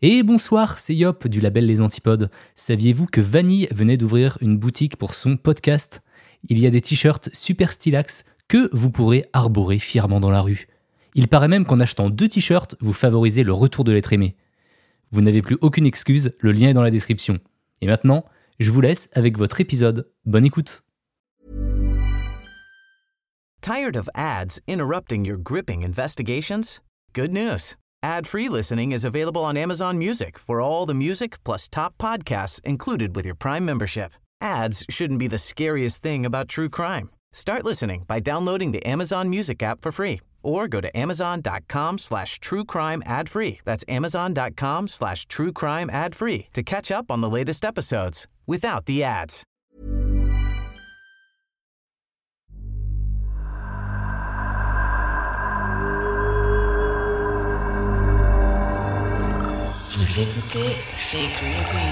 Et bonsoir, c'est Yop du label Les Antipodes. Saviez-vous que Vanille venait d'ouvrir une boutique pour son podcast ? Il y a des t-shirts super stylax que vous pourrez arborer fièrement dans la rue. Il paraît même qu'en achetant 2 t-shirts, vous favorisez le retour de l'être aimé. Vous n'avez plus aucune excuse, le lien est dans la description. Et maintenant, je vous laisse avec votre épisode. Bonne écoute. Tired of ads interrupting your gripping investigations? Good news. Ad-free listening is available on Amazon Music for all the music plus top podcasts included with your Prime membership. Ads shouldn't be the scariest thing about true crime. Start listening by downloading the Amazon Music app for free or go to amazon.com/truecrime ad-free. That's amazon.com/truecrime ad-free to catch up on the latest episodes without the ads. Vous écoutez C'est Creepy.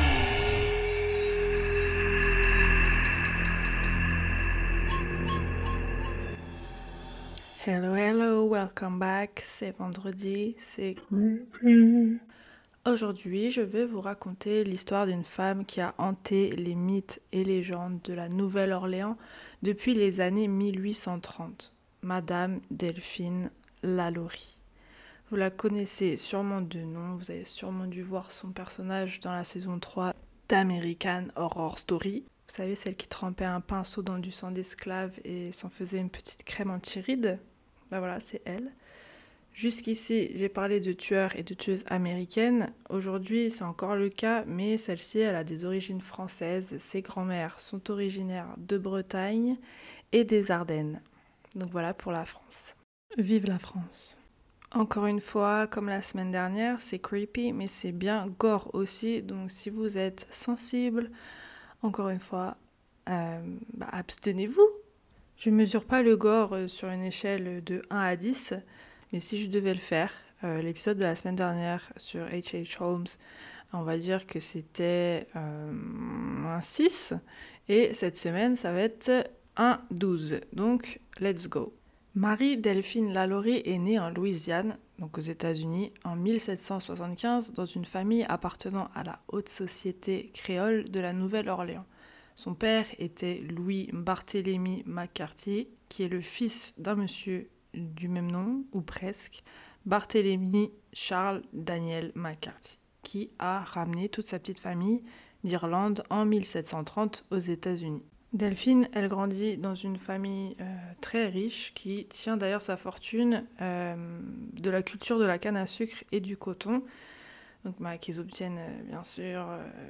Hello, welcome back. C'est vendredi, c'est Creepy. Aujourd'hui, je vais vous raconter l'histoire d'une femme qui a hanté les mythes et légendes de la Nouvelle-Orléans depuis les années 1830. Madame Delphine Lalaurie. Vous la connaissez sûrement de nom, vous avez sûrement dû voir son personnage dans la saison 3 d'American Horror Story. Vous savez, celle qui trempait un pinceau dans du sang d'esclave et s'en faisait une petite crème anti-rides. Ben voilà, c'est elle. Jusqu'ici, j'ai parlé de tueurs et de tueuses américaines. Aujourd'hui, c'est encore le cas, mais celle-ci, elle a des origines françaises. Ses grands-mères sont originaires de Bretagne et des Ardennes. Donc voilà pour la France. Vive la France! Encore une fois, comme la semaine dernière, c'est creepy, mais c'est bien gore aussi. Donc si vous êtes sensible, encore une fois, abstenez-vous. Je ne mesure pas le gore sur une échelle de 1 à 10, mais si je devais le faire, l'épisode de la semaine dernière sur H.H. Holmes, on va dire que c'était un 6, et cette semaine, ça va être un 12. Donc, let's go. Marie-Delphine Lalaurie est née en Louisiane, donc aux États-Unis, en 1775 dans une famille appartenant à la haute société créole de la Nouvelle-Orléans. Son père était Louis Barthélemy McCarthy, qui est le fils d'un monsieur du même nom, ou presque, Barthélemy Charles Daniel McCarthy, qui a ramené toute sa petite famille d'Irlande en 1730 aux États-Unis. Delphine, elle grandit dans une famille très riche qui tient d'ailleurs sa fortune de la culture de la canne à sucre et du coton, donc qu'ils obtiennent bien sûr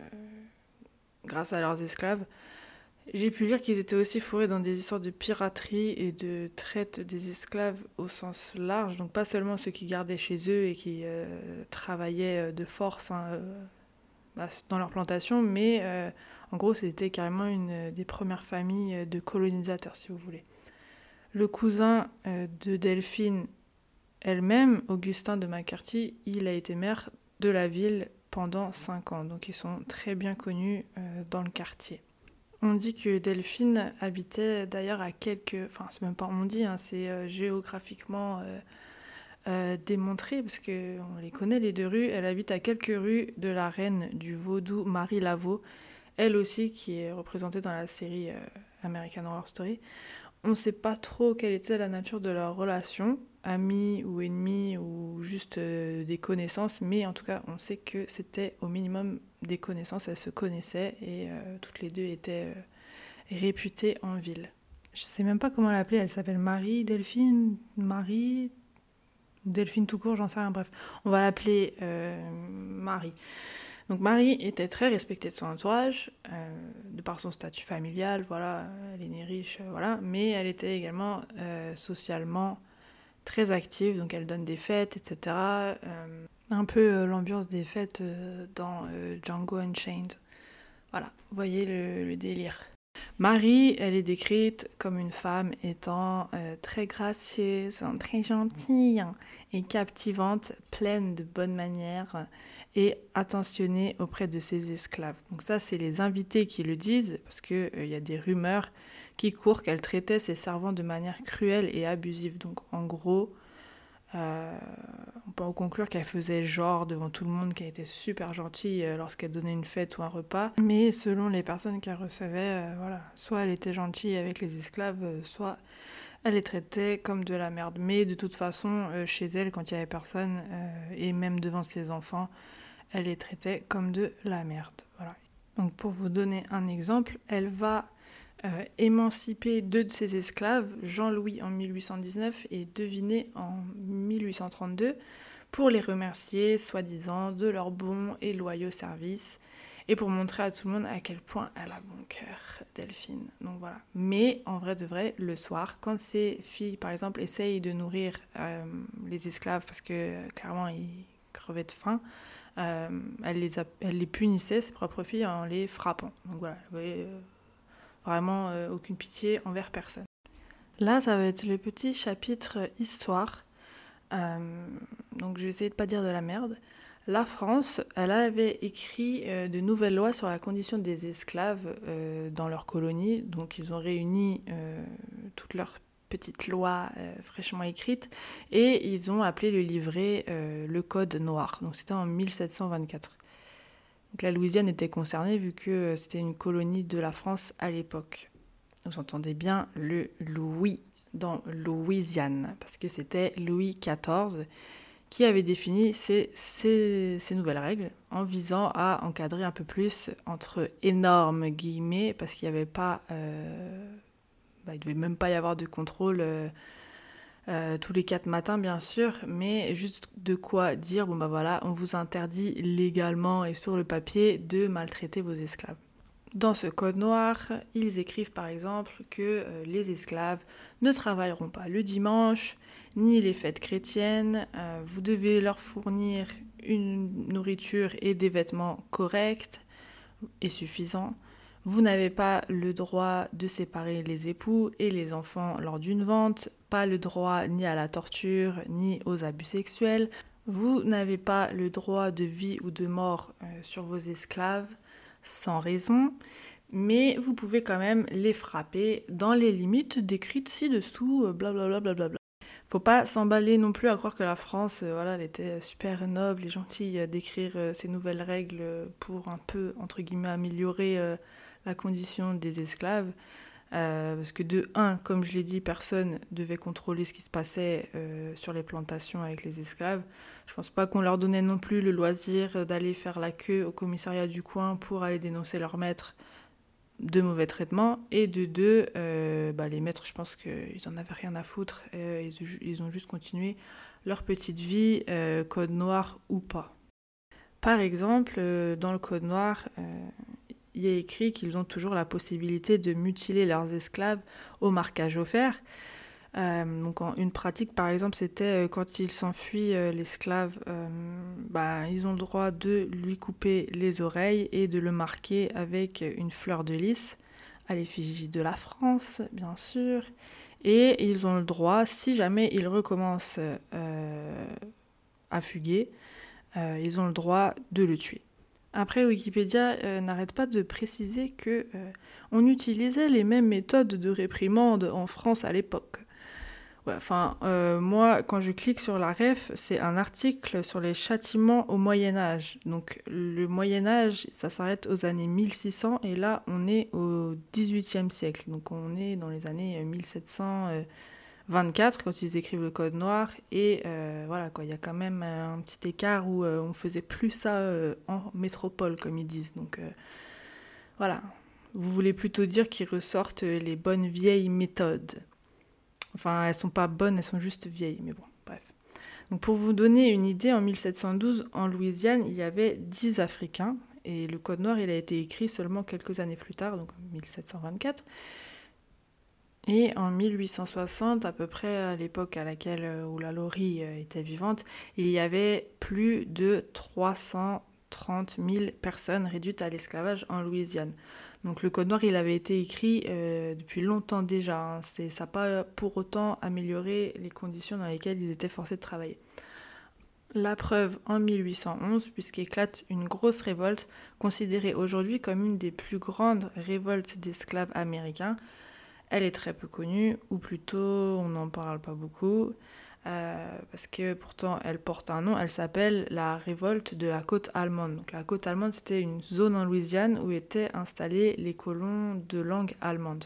grâce à leurs esclaves. J'ai pu lire qu'ils étaient aussi fourrés dans des histoires de piraterie et de traite des esclaves au sens large, donc pas seulement ceux qui gardaient chez eux et qui travaillaient de force dans leur plantation, mais en gros c'était carrément une des premières familles de colonisateurs, si vous voulez. Le cousin de Delphine elle-même, Augustin de McCarthy, il a été maire de la ville pendant 5 ans, donc ils sont très bien connus dans le quartier. On dit que Delphine habitait d'ailleurs à quelques... Enfin, c'est même pas on dit, c'est géographiquement démontré, parce qu'on les connaît les 2 rues. Elle habite à quelques rues de la reine du vaudou Marie Laveau, elle aussi qui est représentée dans la série American Horror Story. On ne sait pas trop quelle était la nature de leur relation, amis ou ennemis ou juste des connaissances, mais en tout cas on sait que c'était au minimum des connaissances, elles se connaissaient et toutes les 2 étaient réputées en ville. Je ne sais même pas comment l'appeler, elle s'appelle Marie, Delphine, Marie, Delphine tout court, j'en sais rien, bref, on va l'appeler Marie. Donc Marie était très respectée de son entourage, de par son statut familial, voilà, elle est née riche, voilà, mais elle était également socialement très active, donc elle donne des fêtes, etc. Un peu l'ambiance des fêtes dans Django Unchained. Voilà, vous voyez le délire. Marie, elle est décrite comme une femme étant très gracieuse, très gentille et captivante, pleine de bonnes manières et attentionnée auprès de ses esclaves. Donc ça, c'est les invités qui le disent, parce qu'il y a des rumeurs qui courent qu'elle traitait ses servants de manière cruelle et abusive. Donc en gros, On peut en conclure qu'elle faisait genre devant tout le monde qu'elle était super gentille lorsqu'elle donnait une fête ou un repas. Mais selon les personnes qu'elle recevait, soit elle était gentille avec les esclaves, soit elle les traitait comme de la merde. Mais de toute façon, chez elle, quand il y avait personne, et même devant ses enfants, elle les traitait comme de la merde. Voilà. Donc pour vous donner un exemple, elle va émanciper 2 de ses esclaves, Jean-Louis en 1819 et Deviné en 1832, pour les remercier, soi-disant, de leur bons et loyaux services, et pour montrer à tout le monde à quel point elle a bon cœur, Delphine. Donc voilà. Mais en vrai de vrai, le soir, quand ces filles, par exemple, essayent de nourrir les esclaves parce que clairement ils crevaient de faim, elle les punissait, ses propres filles, en les frappant. Donc voilà, vous voyez, vraiment aucune pitié envers personne. Là, ça va être le petit chapitre histoire. Donc je vais essayer de pas dire de la merde. La France, elle avait écrit de nouvelles lois sur la condition des esclaves dans leurs colonies. Donc ils ont réuni toutes leurs petites lois fraîchement écrites et ils ont appelé le livret le Code Noir. Donc c'était en 1724. Donc la Louisiane était concernée vu que c'était une colonie de la France à l'époque. Vous entendez bien le Louis dans Louisiane, parce que c'était Louis XIV qui avait défini ces nouvelles règles en visant à encadrer un peu plus, entre énormes guillemets, parce qu'il n'y avait pas... il ne devait même pas y avoir de contrôle tous les 4 matins, bien sûr, mais juste de quoi dire, on vous interdit légalement et sur le papier de maltraiter vos esclaves. Dans ce code noir, ils écrivent par exemple que les esclaves ne travailleront pas le dimanche, ni les fêtes chrétiennes, vous devez leur fournir une nourriture et des vêtements corrects et suffisants. Vous n'avez pas le droit de séparer les époux et les enfants lors d'une vente, pas le droit ni à la torture, ni aux abus sexuels. Vous n'avez pas le droit de vie ou de mort sur vos esclaves, sans raison, mais vous pouvez quand même les frapper dans les limites décrites ci-dessous, blablabla. Blablabla. Faut pas s'emballer non plus à croire que la France, elle était super noble et gentille d'écrire ces nouvelles règles pour un peu, entre guillemets, améliorer la condition des esclaves. Parce que de un, comme je l'ai dit, personne devait contrôler ce qui se passait sur les plantations avec les esclaves. Je pense pas qu'on leur donnait non plus le loisir d'aller faire la queue au commissariat du coin pour aller dénoncer leur maître de mauvais traitements. Et de deux, les maîtres, je pense qu'ils en avaient rien à foutre. Ils ont juste continué leur petite vie, code noir ou pas. Par exemple, dans le code noir... il est écrit qu'ils ont toujours la possibilité de mutiler leurs esclaves au marquage au fer. Donc une pratique, par exemple, c'était quand il s'enfuit l'esclave, ils ont le droit de lui couper les oreilles et de le marquer avec une fleur de lys, à l'effigie de la France, bien sûr. Et ils ont le droit, si jamais il recommence à fuguer, ils ont le droit de le tuer. Après, Wikipédia n'arrête pas de préciser que on utilisait les mêmes méthodes de réprimande en France à l'époque. Moi, quand je clique sur la ref, c'est un article sur les châtiments au Moyen-Âge. Donc, le Moyen-Âge, ça s'arrête aux années 1600 et là, on est au XVIIIe siècle. Donc, on est dans les années 1724 quand ils écrivent le code noir et il y a quand même un petit écart où on faisait plus ça en métropole comme ils disent. Donc vous voulez plutôt dire qu'ils ressortent les bonnes vieilles méthodes. Enfin, elles sont pas bonnes, elles sont juste vieilles, mais bon, bref. Donc pour vous donner une idée, en 1712, en Louisiane, il y avait 10 Africains et le code noir, il a été écrit seulement quelques années plus tard, donc en 1724. Et en 1860, à peu près à l'époque à laquelle où la Laurie était vivante, il y avait plus de 330 000 personnes réduites à l'esclavage en Louisiane. Donc le code noir, il avait été écrit depuis longtemps déjà. Ça n'a pas pour autant amélioré les conditions dans lesquelles ils étaient forcés de travailler. La preuve en 1811, puisqu'éclate une grosse révolte, considérée aujourd'hui comme une des plus grandes révoltes d'esclaves américains. Elle est très peu connue, ou plutôt on n'en parle pas beaucoup. parce que pourtant elle porte un nom, elle s'appelle la révolte de la côte allemande. Donc la côte allemande, c'était une zone en Louisiane où étaient installés les colons de langue allemande.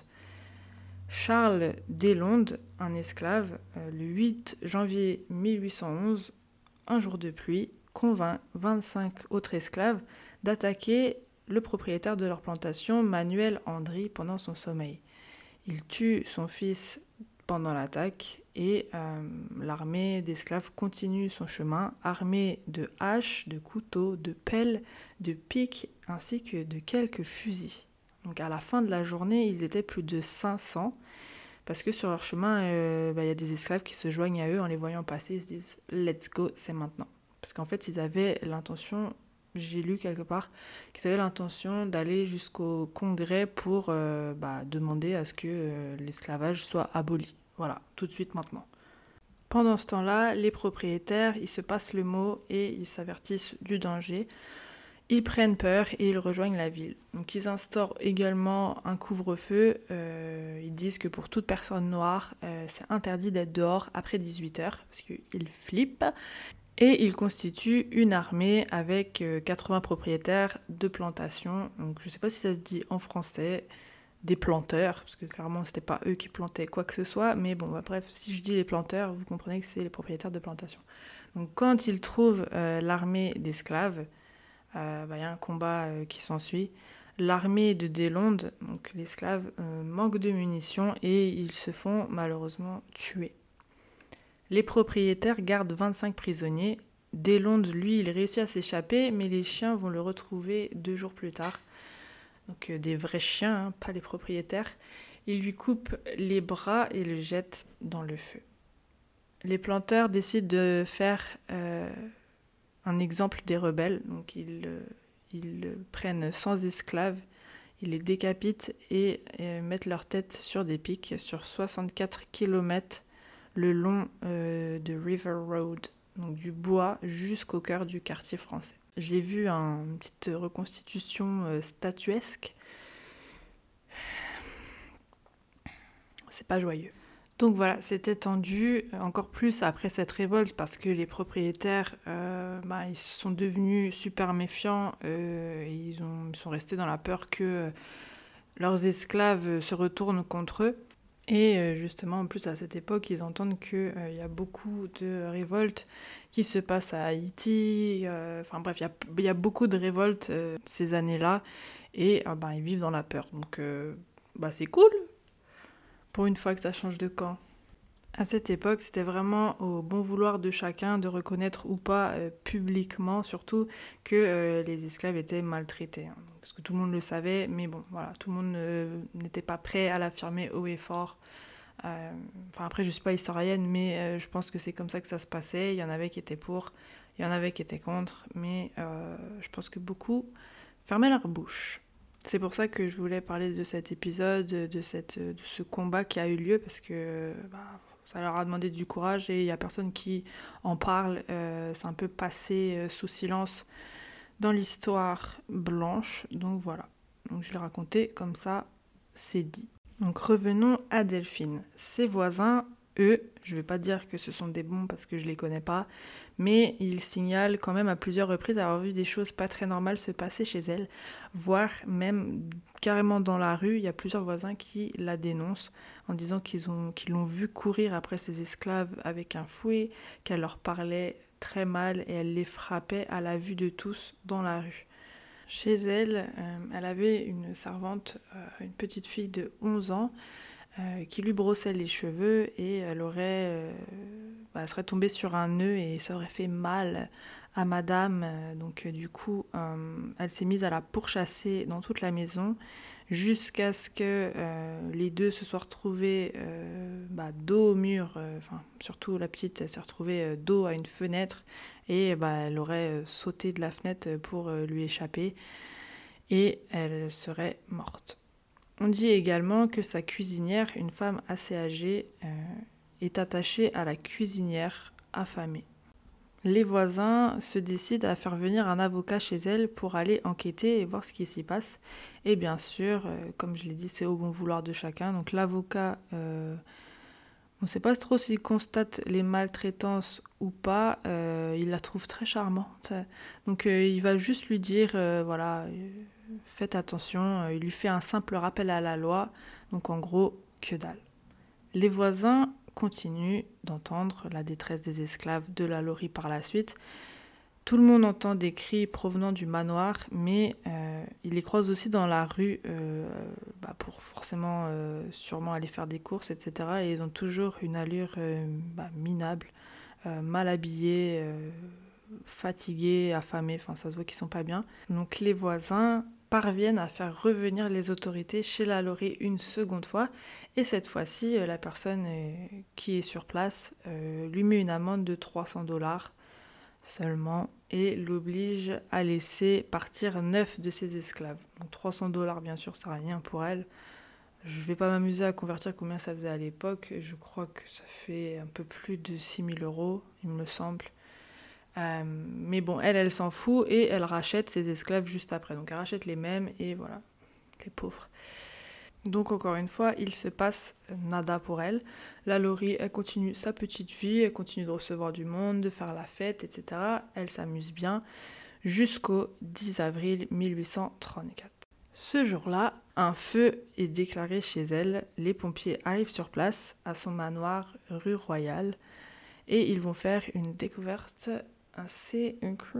Charles Deslandes, un esclave, le 8 janvier 1811, un jour de pluie, convainc 25 autres esclaves d'attaquer le propriétaire de leur plantation, Manuel Andry, pendant son sommeil. Il tue son fils pendant l'attaque et l'armée d'esclaves continue son chemin, armée de haches, de couteaux, de pelles, de piques ainsi que de quelques fusils. Donc à la fin de la journée, ils étaient plus de 500 parce que sur leur chemin, y a des esclaves qui se joignent à eux en les voyant passer, ils se disent « let's go, c'est maintenant ». Parce qu'en fait, ils avaient l'intention, j'ai lu quelque part, qu'ils avaient l'intention d'aller jusqu'au Congrès pour demander à ce que l'esclavage soit aboli. Voilà, tout de suite maintenant. Pendant ce temps-là, les propriétaires, ils se passent le mot et ils s'avertissent du danger. Ils prennent peur et ils rejoignent la ville. Donc ils instaurent également un couvre-feu. Ils disent que pour toute personne noire, c'est interdit d'être dehors après 18h parce qu'ils flippent. Et ils constituent une armée avec 80 propriétaires de plantations. Donc je ne sais pas si ça se dit en français, des planteurs, parce que clairement c'était pas eux qui plantaient quoi que ce soit, mais bon, bref, si je dis les planteurs, vous comprenez que c'est les propriétaires de plantations. Donc quand ils trouvent l'armée d'esclaves, y a un combat qui s'ensuit. L'armée de Deslandes, donc l'esclave, manque de munitions et ils se font malheureusement tuer. Les propriétaires gardent 25 prisonniers. Deslandes, lui, il réussit à s'échapper, mais les chiens vont le retrouver 2 jours plus tard. Donc des vrais chiens, pas les propriétaires. Ils lui coupent les bras et le jettent dans le feu. Les planteurs décident de faire un exemple des rebelles. Donc ils prennent 100 esclaves, ils les décapitent et mettent leur tête sur des pics sur 64 km le long de River Road, donc du bois jusqu'au cœur du quartier français. J'ai vu une petite reconstitution statuesque. C'est pas joyeux. Donc voilà, c'était tendu encore plus après cette révolte parce que les propriétaires, ils sont devenus super méfiants. Ils sont restés dans la peur que leurs esclaves se retournent contre eux. Et justement, en plus, à cette époque, ils entendent qu'il y a beaucoup de révoltes qui se passent à Haïti. Il y a beaucoup de révoltes ces années-là. Et ils vivent dans la peur. Donc, c'est cool, pour une fois que ça change de camp. À cette époque, c'était vraiment au bon vouloir de chacun de reconnaître ou pas publiquement, surtout, que les esclaves étaient maltraités. Parce que tout le monde le savait, mais bon, voilà, tout le monde n'était pas prêt à l'affirmer haut et fort. Après, je ne suis pas historienne, mais je pense que c'est comme ça que ça se passait. Il y en avait qui étaient pour, il y en avait qui étaient contre, mais je pense que beaucoup fermaient leur bouche. C'est pour ça que je voulais parler de cet épisode, de ce combat qui a eu lieu, parce que ça leur a demandé du courage et il n'y a personne qui en parle. C'est un peu passé sous silence dans l'histoire blanche. Donc voilà, donc je l'ai raconté comme ça, c'est dit. Donc revenons à Delphine. Ses voisins, eux, je ne vais pas dire que ce sont des bons parce que je ne les connais pas, mais ils signalent quand même à plusieurs reprises avoir vu des choses pas très normales se passer chez elle, voire même carrément dans la rue. Il y a plusieurs voisins qui la dénoncent en disant qu'ils l'ont vue courir après ses esclaves avec un fouet, qu'elle leur parlait très mal et elle les frappait à la vue de tous dans la rue. Chez elle, elle avait une servante, une petite fille de 11 ans, qui lui brossait les cheveux et elle serait tombée sur un nœud et ça aurait fait mal à madame. Donc du coup, elle s'est mise à la pourchasser dans toute la maison jusqu'à ce que les deux se soient retrouvés dos au mur. Surtout la petite, elle s'est retrouvée dos à une fenêtre et elle aurait sauté de la fenêtre pour lui échapper et elle serait morte. On dit également que sa cuisinière, une femme assez âgée, est attachée à la cuisinière affamée. Les voisins se décident à faire venir un avocat chez elle pour aller enquêter et voir ce qui s'y passe. Et bien sûr, comme je l'ai dit, c'est au bon vouloir de chacun. Donc l'avocat, On ne sait pas trop s'il constate les maltraitances ou pas. Il la trouve très charmante. Donc il va juste lui dire, voilà, faites attention. Il lui fait un simple rappel à la loi. Donc en gros, que dalle. Les voisins continuent d'entendre la détresse des esclaves de la Laurie par la suite. Tout le monde entend des cris provenant du manoir, mais ils les croisent aussi dans la rue pour forcément sûrement aller faire des courses, etc. Et ils ont toujours une allure minable, mal habillés, fatigués, affamés, enfin ça se voit qu'ils sont pas bien. Donc les voisins parviennent à faire revenir les autorités chez la Laurie une seconde fois, et cette fois-ci, la personne qui est sur place lui met une amende de $300 seulement et l'oblige à laisser partir 9 de ses esclaves. Donc $300, bien sûr, c'est rien pour elle. Je ne vais pas m'amuser à convertir combien ça faisait à l'époque. Je crois que ça fait un peu plus de 6 000 €, il me semble. Mais bon, elle s'en fout et elle rachète ses esclaves juste après. Donc elle rachète les mêmes et voilà, les pauvres. Donc encore une fois, il se passe nada pour elle. La Laurie, elle continue sa petite vie, elle continue de recevoir du monde, de faire la fête, etc. Elle s'amuse bien jusqu'au 10 avril 1834. Ce jour-là, un feu est déclaré chez elle. Les pompiers arrivent sur place, à son manoir rue Royale, et ils vont faire une découverte assez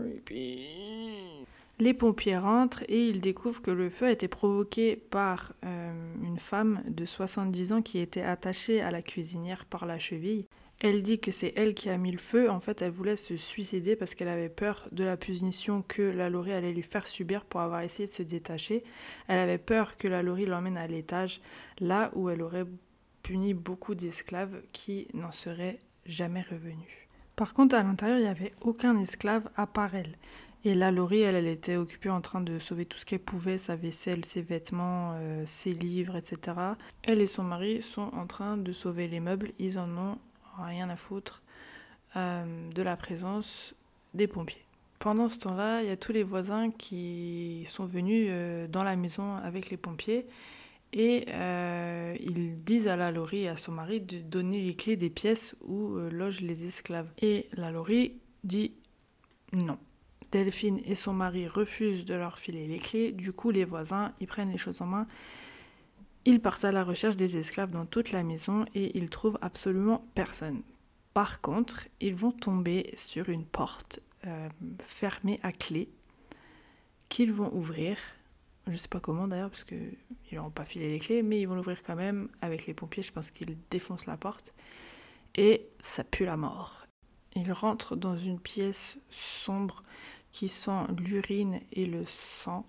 creepy. Les pompiers rentrent et ils découvrent que le feu a été provoqué par une femme de 70 ans qui était attachée à la cuisinière par la cheville. Elle dit que c'est elle qui a mis le feu. En fait, elle voulait se suicider parce qu'elle avait peur de la punition que la Laurie allait lui faire subir pour avoir essayé de se détacher. Elle avait peur que la Laurie l'emmène à l'étage, là où elle aurait puni beaucoup d'esclaves qui n'en seraient jamais revenus. Par contre, à l'intérieur, il n'y avait aucun esclave à part elle. Et la Laurie, elle était occupée en train de sauver tout ce qu'elle pouvait, sa vaisselle, ses vêtements, ses livres, etc. Elle et son mari sont en train de sauver les meubles. Ils en ont rien à foutre de la présence des pompiers. Pendant ce temps-là, il y a tous les voisins qui sont venus dans la maison avec les pompiers et ils disent à la Laurie et à son mari de donner les clés des pièces où logent les esclaves. Et la Laurie dit non. Delphine et son mari refusent de leur filer les clés. Du coup, les voisins, ils prennent les choses en main. Ils partent à la recherche des esclaves dans toute la maison et ils trouvent absolument personne. Par contre, ils vont tomber sur une porte fermée à clé qu'ils vont ouvrir. Je ne sais pas comment d'ailleurs, parce qu'ils n'auront pas filé les clés, mais ils vont l'ouvrir quand même avec les pompiers. Je pense qu'ils défoncent la porte. Et ça pue la mort. Ils rentrent dans une pièce sombre qui sent l'urine et le sang.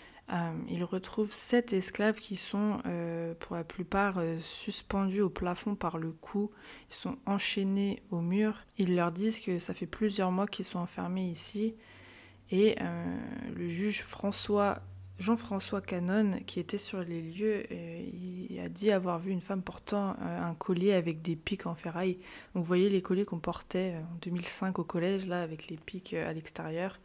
Ils retrouvent 7 esclaves qui sont pour la plupart suspendus au plafond par le cou. Ils sont enchaînés au mur. Ils leur disent que ça fait plusieurs mois qu'ils sont enfermés ici. Et le juge Jean-François Canon, qui était sur les lieux, il a dit avoir vu une femme portant un collier avec des pics en ferraille. Donc vous voyez les colliers qu'on portait en 2005 au collège, là, avec les pics à l'extérieur.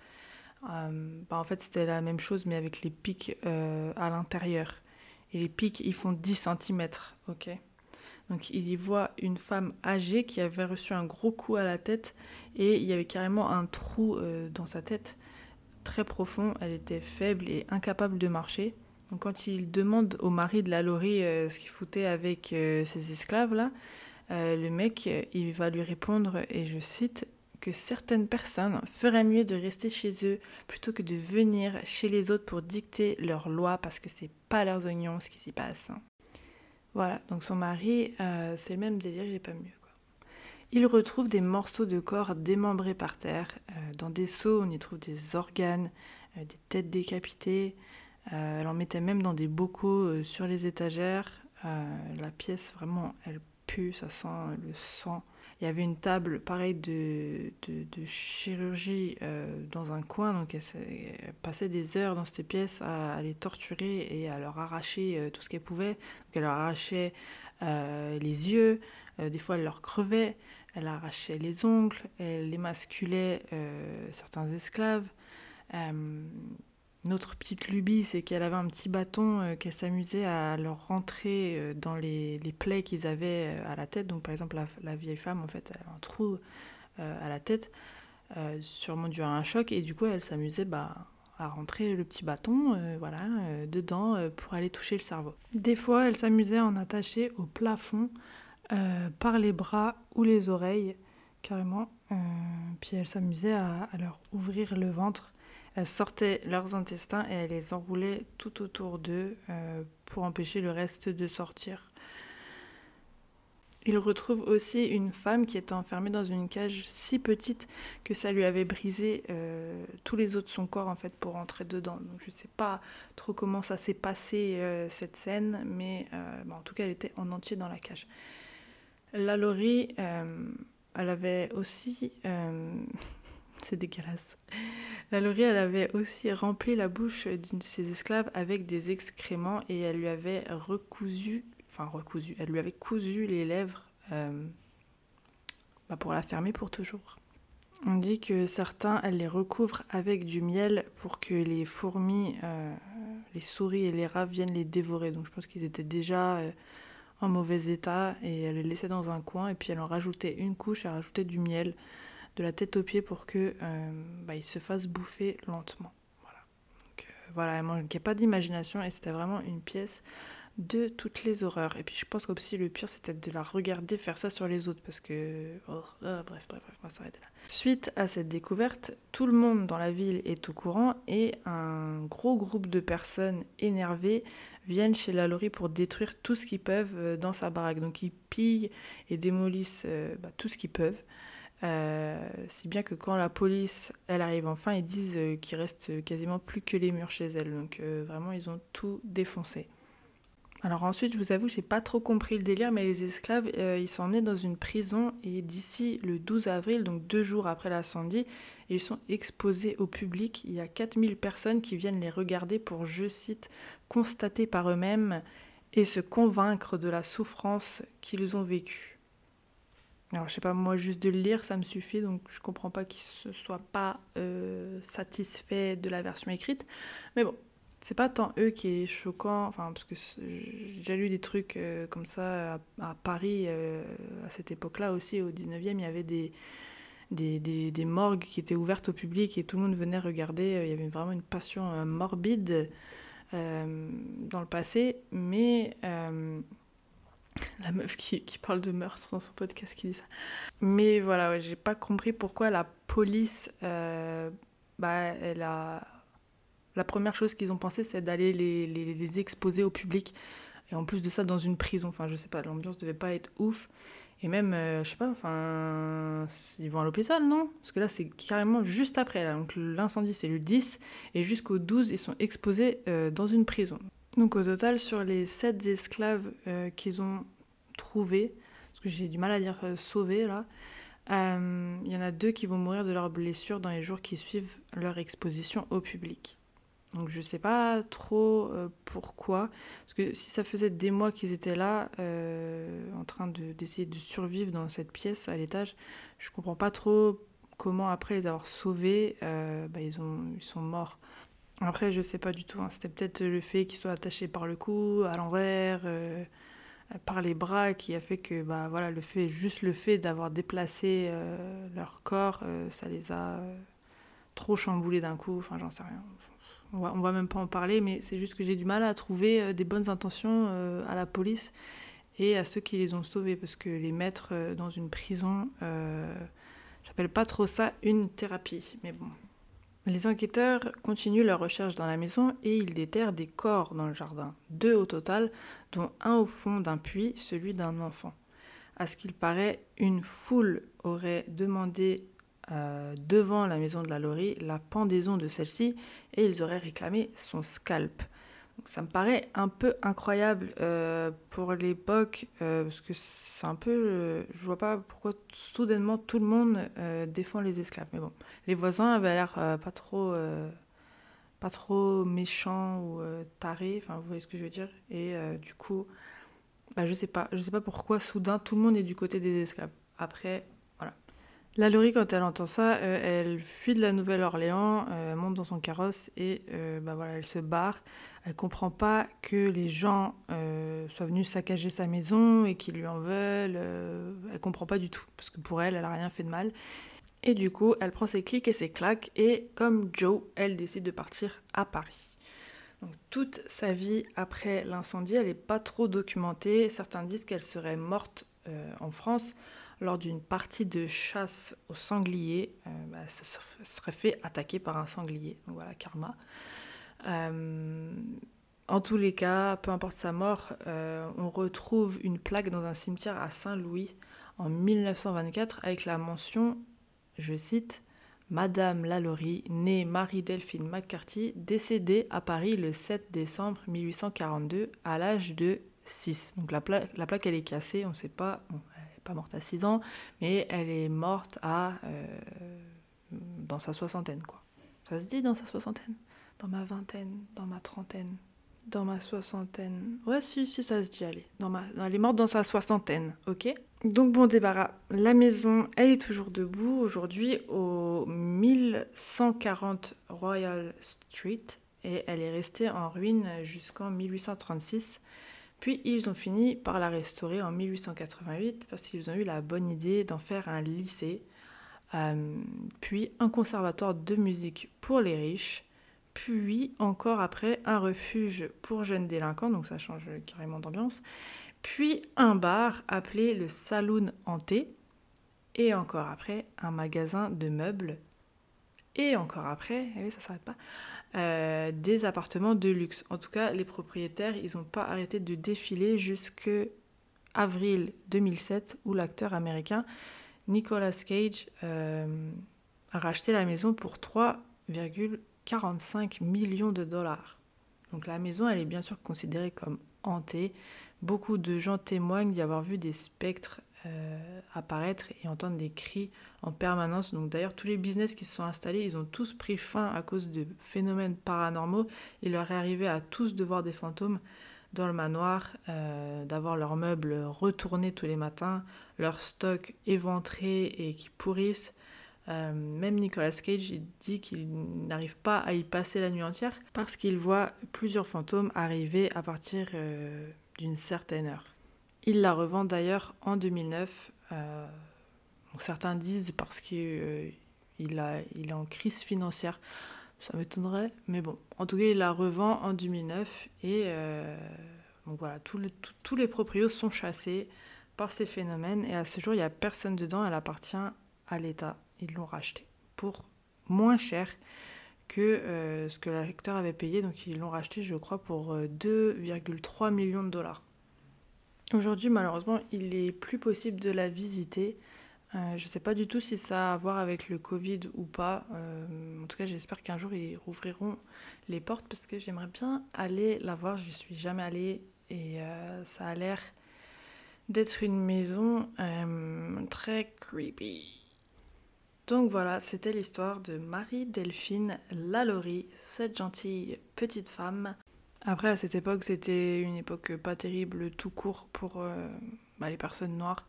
En fait, c'était la même chose, mais avec les pics à l'intérieur. Et les pics, ils font 10 cm, ok ? Donc il y voit une femme âgée qui avait reçu un gros coup à la tête et il y avait carrément un trou dans sa tête, très profond. Elle était faible et incapable de marcher. Donc quand il demande au mari de la Laurie ce qu'il foutait avec ces esclaves-là, le mec, il va lui répondre, et je cite, que certaines personnes feraient mieux de rester chez eux plutôt que de venir chez les autres pour dicter leurs lois parce que c'est pas leurs oignons ce qui s'y passe. Voilà, donc son mari, c'est le même délire, il est pas mieux, quoi. Il retrouve des morceaux de corps démembrés par terre. Dans des seaux, on y trouve des organes, des têtes décapitées. Elle en mettait même dans des bocaux sur les étagères. La pièce, vraiment, elle pue, ça sent le sang. Il y avait une table, pareil, de chirurgie dans un coin. Donc elle passait des heures dans cette pièce à les torturer et à leur arracher tout ce qu'elle pouvait. Donc elle leur arrachait les yeux, des fois elle leur crevait, elle arrachait les ongles, elle émasculait certains esclaves. Il Une autre petite lubie, c'est qu'elle avait un petit bâton qu'elle s'amusait à leur rentrer dans les plaies qu'ils avaient à la tête. Donc par exemple, la vieille femme, en fait, elle avait un trou à la tête, sûrement dû à un choc, et du coup, elle s'amusait à rentrer le petit bâton dedans pour aller toucher le cerveau. Des fois, elle s'amusait à en attacher au plafond par les bras ou les oreilles, carrément. Puis elle s'amusait à leur ouvrir le ventre. Elle sortait leurs intestins et elle les enroulait tout autour d'eux pour empêcher le reste de sortir. Il retrouve aussi une femme qui était enfermée dans une cage si petite que ça lui avait brisé tous les os de son corps en fait pour rentrer dedans. Donc je ne sais pas trop comment ça s'est passé cette scène, mais en tout cas elle était en entier dans la cage. La Laurie, elle avait aussi... c'est dégueulasse. La Laurie, elle avait aussi rempli la bouche d'une de ses esclaves avec des excréments et elle lui avait elle lui avait cousu les lèvres pour la fermer pour toujours. On dit que certains, elle les recouvre avec du miel pour que les fourmis, les souris et les rats viennent les dévorer. Donc je pense qu'ils étaient déjà en mauvais état et elle les laissait dans un coin et puis elle en rajoutait une couche, elle rajoutait du miel de la tête aux pieds pour que ils se fassent bouffer lentement. Voilà. Donc voilà, il manquait pas d'imagination et c'était vraiment une pièce de toutes les horreurs. Et puis je pense qu'aussi le pire c'était de la regarder faire ça sur les autres parce que... bref, on va s'arrêter là. Suite à cette découverte, tout le monde dans la ville est au courant et un gros groupe de personnes énervées viennent chez la Laurie pour détruire tout ce qu'ils peuvent dans sa baraque. Donc ils pillent et démolissent tout ce qu'ils peuvent. Si bien que quand la police elle arrive enfin, ils disent qu'il reste quasiment plus que les murs chez elle. Donc vraiment ils ont tout défoncé. Alors ensuite, je vous avoue, j'ai pas trop compris le délire, mais les esclaves, ils sont emmenés dans une prison et d'ici le 12 avril, donc 2 jours après l'incendie, ils sont exposés au public. Il y a 4000 personnes qui viennent les regarder pour, je cite, constater par eux-mêmes et se convaincre de la souffrance qu'ils ont vécue. Alors je sais pas, moi juste de le lire, ça me suffit, donc je comprends pas qu'ils ne soient pas satisfaits de la version écrite. Mais bon. C'est pas tant eux qui est choquant, parce que j'ai lu des trucs comme ça à Paris à cette époque-là aussi, au 19e, il y avait des morgues qui étaient ouvertes au public et tout le monde venait regarder, il y avait vraiment une passion morbide dans le passé, mais la meuf qui parle de meurtre dans son podcast qui dit ça. Mais voilà, j'ai pas compris pourquoi la police, elle a... La première chose qu'ils ont pensé, c'est d'aller les exposer au public. Et en plus de ça, dans une prison. Je sais pas, l'ambiance devait pas être ouf. Et même, je sais pas, ils vont à l'hôpital, non? Parce que là, c'est carrément juste après. Là. Donc l'incendie, c'est le 10. Et jusqu'au 12, ils sont exposés dans une prison. Donc au total, sur les 7 esclaves qu'ils ont trouvés, parce que j'ai du mal à dire sauvés, là, il y en a 2 qui vont mourir de leurs blessures dans les jours qui suivent leur exposition au public. Donc je sais pas trop pourquoi, parce que si ça faisait des mois qu'ils étaient là, en train d'essayer de survivre dans cette pièce à l'étage, je comprends pas trop comment après les avoir sauvés, ils sont morts. Après je sais pas du tout, c'était peut-être le fait qu'ils soient attachés par le cou, à l'envers, par les bras, qui a fait que juste le fait d'avoir déplacé leur corps, ça les a trop chamboulés d'un coup, j'en sais rien. On va même pas en parler, mais c'est juste que j'ai du mal à trouver des bonnes intentions à la police et à ceux qui les ont sauvés, parce que les mettre dans une prison, j'appelle pas trop ça une thérapie, mais bon. Les enquêteurs continuent leur recherche dans la maison et ils déterrent des corps dans le jardin, 2 au total, dont un au fond d'un puits, celui d'un enfant. À ce qu'il paraît, une foule aurait demandé devant la maison de la Laurie la pendaison de celle-ci et ils auraient réclamé son scalp. Donc ça me paraît un peu incroyable pour l'époque parce que c'est un peu... je vois pas pourquoi soudainement tout le monde défend les esclaves. Mais bon, les voisins avaient l'air pas trop méchants ou tarés, vous voyez ce que je veux dire. Et du coup, je sais pas pourquoi soudain tout le monde est du côté des esclaves. Après... Lalaurie, quand elle entend ça, elle fuit de la Nouvelle-Orléans, monte dans son carrosse et elle se barre. Elle comprend pas que les gens soient venus saccager sa maison et qu'ils lui en veulent. Elle comprend pas du tout, parce que pour elle, elle a rien fait de mal. Et du coup, elle prend ses clics et ses claques et comme Joe, elle décide de partir à Paris. Donc, toute sa vie après l'incendie, elle n'est pas trop documentée. Certains disent qu'elle serait morte en France lors d'une partie de chasse au sanglier. Elle se serait fait attaquer par un sanglier. Donc voilà, karma. En tous les cas, peu importe sa mort, on retrouve une plaque dans un cimetière à Saint-Louis en 1924 avec la mention, je cite, « Madame Lalaurie, née Marie-Delphine McCarthy, décédée à Paris le 7 décembre 1842 à l'âge de 6. » Donc la plaque, elle est cassée, on ne sait pas, bon, elle n'est pas morte à 6 ans, mais elle est morte dans sa soixantaine, quoi. Ça se dit dans sa soixantaine ? Dans ma vingtaine, dans ma trentaine, dans ma soixantaine. Ouais, si, ça se dit, allez. Elle est morte dans sa soixantaine, ok ? Donc bon débarras, la maison, elle est toujours debout aujourd'hui au 1140 Royal Street et elle est restée en ruine jusqu'en 1836. Puis ils ont fini par la restaurer en 1888 parce qu'ils ont eu la bonne idée d'en faire un lycée, puis un conservatoire de musique pour les riches, puis encore après un refuge pour jeunes délinquants, donc ça change carrément d'ambiance, puis un bar appelé le Saloon Hanté, et encore après un magasin de meubles, et encore après, et oui, ça s'arrête pas, des appartements de luxe. En tout cas, les propriétaires, ils n'ont pas arrêté de défiler jusqu'à avril 2007, où l'acteur américain Nicolas Cage a racheté la maison pour 3,45 millions de dollars. Donc la maison, elle est bien sûr considérée comme hantée. Beaucoup de gens témoignent d'y avoir vu des spectres apparaître et entendre des cris en permanence. Donc d'ailleurs, tous les business qui se sont installés, ils ont tous pris fin à cause de phénomènes paranormaux. Il leur est arrivé à tous de voir des fantômes dans le manoir, d'avoir leurs meubles retournés tous les matins, leur stock éventré et qui pourrissent. Même Nicolas Cage, il dit qu'il n'arrive pas à y passer la nuit entière parce qu'il voit plusieurs fantômes arriver à partir d'une certaine heure. Il la revend d'ailleurs en 2009. Certains disent parce qu'il est en crise financière. Ça m'étonnerait, mais bon. En tout cas, il la revend en 2009 et donc voilà, tous les proprios sont chassés par ces phénomènes et à ce jour, il n'y a personne dedans. Elle appartient à l'État. Ils l'ont rachetée pour moins cher que ce que l'acteur avait payé. Donc ils l'ont racheté, je crois, pour 2,3 millions de dollars. Aujourd'hui, malheureusement, il n'est plus possible de la visiter. Je ne sais pas du tout si ça a à voir avec le Covid ou pas. En tout cas, j'espère qu'un jour, ils rouvriront les portes parce que j'aimerais bien aller la voir. Je n'y suis jamais allée et ça a l'air d'être une maison très creepy. Donc voilà, c'était l'histoire de Marie-Delphine Lalaurie, cette gentille petite femme. Après, à cette époque, c'était une époque pas terrible tout court pour les personnes noires.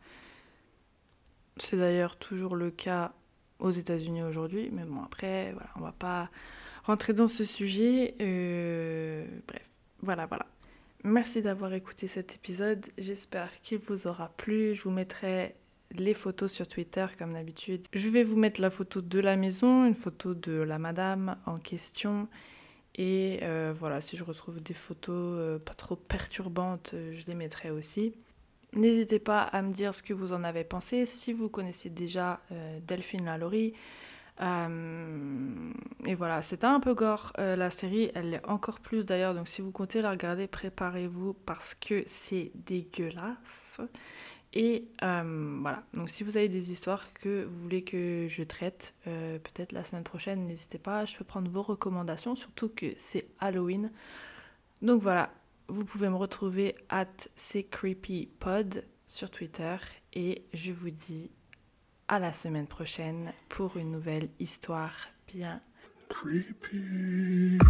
C'est d'ailleurs toujours le cas aux États-Unis aujourd'hui, mais bon, après, voilà, on va pas rentrer dans ce sujet. Bref, voilà. Merci d'avoir écouté cet épisode. J'espère qu'il vous aura plu. Je vous mettrai les photos sur Twitter comme d'habitude. Je vais vous mettre la photo de la maison, une photo de la madame en question. Et voilà, si je retrouve des photos pas trop perturbantes, je les mettrai aussi. N'hésitez pas à me dire ce que vous en avez pensé. Si vous connaissez déjà Delphine Lalaurie. Et voilà, c'était un peu gore. La série, elle l'est encore plus d'ailleurs. Donc si vous comptez la regarder, préparez-vous parce que c'est dégueulasse. Et voilà, donc si vous avez des histoires que vous voulez que je traite, peut-être la semaine prochaine, n'hésitez pas, je peux prendre vos recommandations, surtout que c'est Halloween. Donc voilà, vous pouvez me retrouver @cecreepypod sur Twitter et je vous dis à la semaine prochaine pour une nouvelle histoire bien creepy.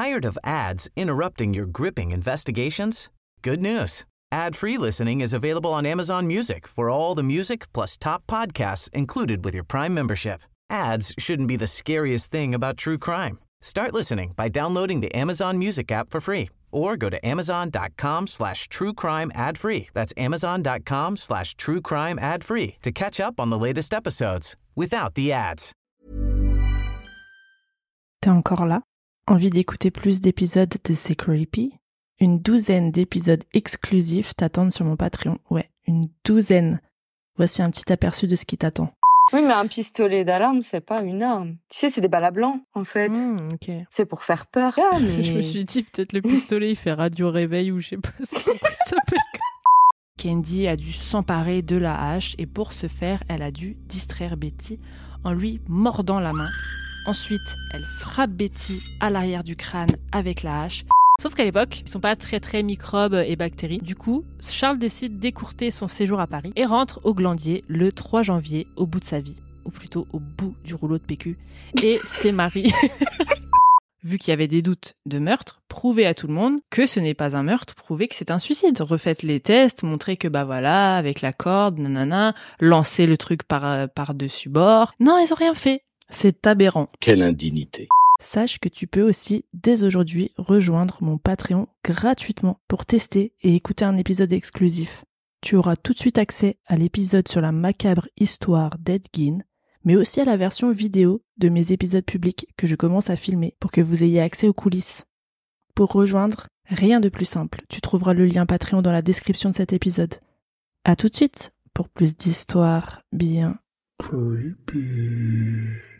Tired of ads interrupting your gripping investigations? Good news. Ad-free listening is available on Amazon Music for all the music plus top podcasts included with your Prime membership. Ads shouldn't be the scariest thing about true crime. Start listening by downloading the Amazon Music app for free or go to amazon.com/truecrime ad-free. That's amazon.com/truecrime ad-free to catch up on the latest episodes without the ads. T'es encore là? Envie d'écouter plus d'épisodes de C'est Creepy? Une 12aine d'épisodes exclusifs t'attendent sur mon Patreon. Ouais, une 12aine. Voici un petit aperçu de ce qui t'attend. Oui, mais un pistolet d'alarme, c'est pas une arme. Tu sais, c'est des balles à blanc, en fait. Ok. C'est pour faire peur. Ah, mais... Je me suis dit, peut-être le pistolet, il fait radio réveil ou je sais pas ce qu'on s'appelle. Candy a dû s'emparer de la hache et pour ce faire, elle a dû distraire Betty en lui mordant la main. Ensuite, elle frappe Betty à l'arrière du crâne avec la hache. Sauf qu'à l'époque, ils sont pas très microbes et bactéries. Du coup, Charles décide d'écourter son séjour à Paris et rentre au Glandier le 3 janvier au bout de sa vie, ou plutôt au bout du rouleau de PQ. Et c'est Marie, vu qu'il y avait des doutes de meurtre, prouvez à tout le monde que ce n'est pas un meurtre, prouvez que c'est un suicide. Refaites les tests, montrez que bah voilà, avec la corde, nanana, lancez le truc par-dessus bord. Non, ils ont rien fait. C'est aberrant. Quelle indignité. Sache que tu peux aussi, dès aujourd'hui, rejoindre mon Patreon gratuitement pour tester et écouter un épisode exclusif. Tu auras tout de suite accès à l'épisode sur la macabre histoire d'Ed Gein, mais aussi à la version vidéo de mes épisodes publics que je commence à filmer pour que vous ayez accès aux coulisses. Pour rejoindre, rien de plus simple. Tu trouveras le lien Patreon dans la description de cet épisode. À tout de suite pour plus d'histoires bien creepy.